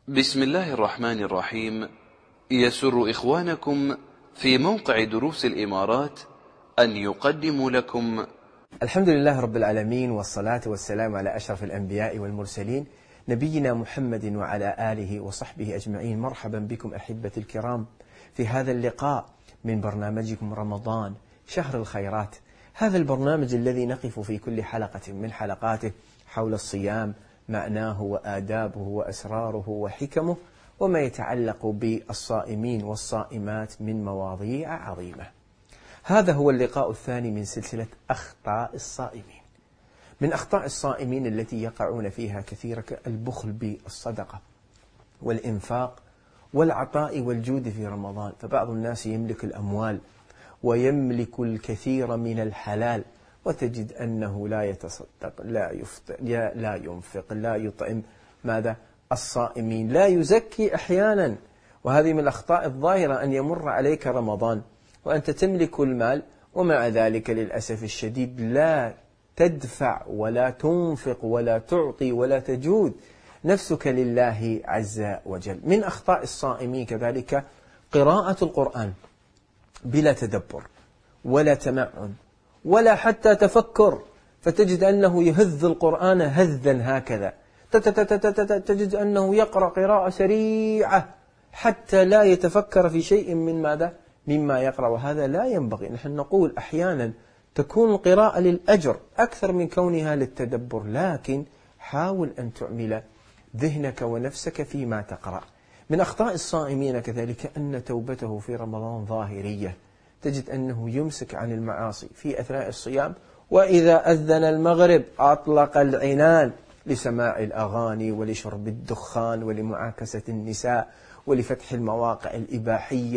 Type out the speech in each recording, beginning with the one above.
بسم الله الرحمن الرحيم. يسر إخوانكم في موقع دروس الإمارات أن يقدموا لكم الحمد لله رب العالمين، والصلاة والسلام على أشرف الأنبياء والمرسلين نبينا محمد وعلى آله وصحبه أجمعين. مرحبا بكم أحبتي الكرام في هذا اللقاء من برنامجكم رمضان شهر الخيرات، هذا البرنامج الذي نقف في كل حلقة من حلقاته حول الصيام، معناه وآدابه وأسراره وحكمه وما يتعلق بالصائمين والصائمات من مواضيع عظيمة. هذا هو اللقاء الثاني من سلسلة أخطاء الصائمين. من أخطاء الصائمين التي يقعون فيها كثيرا البخل بالصدقة والإنفاق والعطاء والجود في رمضان، فبعض الناس يملك الأموال ويملك الكثير من الحلال، وتجد أنه لا يتصدق، لا يفطر، لا ينفق، لا يطعم ماذا؟ الصائمين، لا يزكي أحيانا. وهذه من الأخطاء الظاهرة، أن يمر عليك رمضان وأنت تملك المال ومع ذلك للأسف الشديد لا تدفع ولا تنفق ولا تعطي ولا تجود نفسك لله عز وجل. من أخطاء الصائمين كذلك قراءة القرآن بلا تدبر ولا تمعن ولا حتى تفكر، فتجد أنه يهذ القرآن هذا هكذا، تجد أنه يقرأ قراءة سريعة حتى لا يتفكر في شيء من ماذا؟ مما يقرأ، وهذا لا ينبغي. نحن نقول أحيانا تكون القراءة للأجر أكثر من كونها للتدبر، لكن حاول أن تعمل ذهنك ونفسك فيما تقرأ. من أخطاء الصائمين كذلك أن توبته في رمضان ظاهرية، تجد أنه يمسك عن المعاصي في أثناء الصيام، وإذا أذن المغرب أطلق العنان لسماع الأغاني ولشرب الدخان ولمعاكسة النساء ولفتح المواقع الإباحية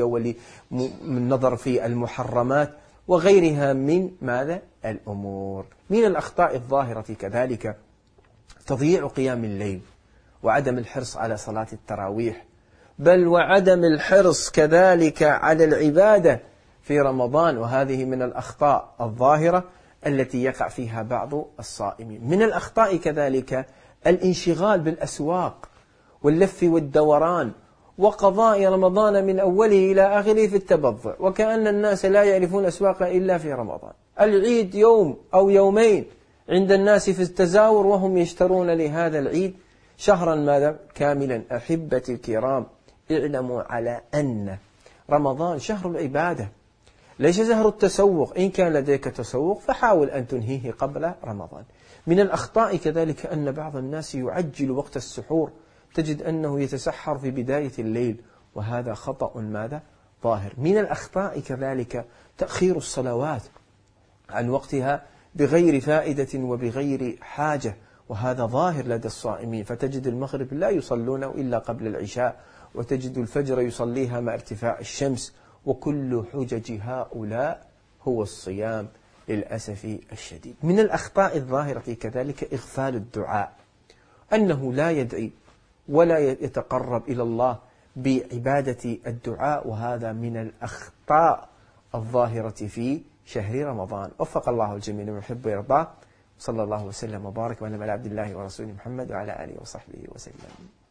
وللنظر في المحرمات وغيرها من ماذا؟ الأمور. من الأخطاء الظاهرة كذلك تضييع قيام الليل وعدم الحرص على صلاة التراويح، بل وعدم الحرص كذلك على العبادة في رمضان، وهذه من الأخطاء الظاهرة التي يقع فيها بعض الصائمين. من الأخطاء كذلك الانشغال بالأسواق واللف والدوران وقضاء رمضان من أوله إلى آخره في التبضع، وكأن الناس لا يعرفون أسواق إلا في رمضان. العيد يوم أو يومين عند الناس في التزاور وهم يشترون لهذا العيد شهرا ماذا؟ كاملا. أحبتي الكرام، اعلموا على أن رمضان شهر العبادة ليس شهر التسوق. إن كان لديك تسوق فحاول أن تنهيه قبل رمضان. من الأخطاء كذلك أن بعض الناس يعجل وقت السحور، تجد أنه يتسحر في بداية الليل، وهذا خطأ ماذا؟ ظاهر. من الأخطاء كذلك تأخير الصلوات عن وقتها بغير فائدة وبغير حاجة، وهذا ظاهر لدى الصائمين، فتجد المغرب لا يصلونه إلا قبل العشاء، وتجد الفجر يصليها مع ارتفاع الشمس، وكل حجج هؤلاء هو الصيام للأسف الشديد. من الأخطاء الظاهرة كذلك إغفال الدعاء، أنه لا يدعي ولا يتقرب إلى الله بعبادة الدعاء، وهذا من الأخطاء الظاهرة في شهر رمضان. وفق الله الجميع ويحب ويرضاه. صلى الله وسلم وبارك على عبد الله ورسوله محمد وعلى آله وصحبه وسلم.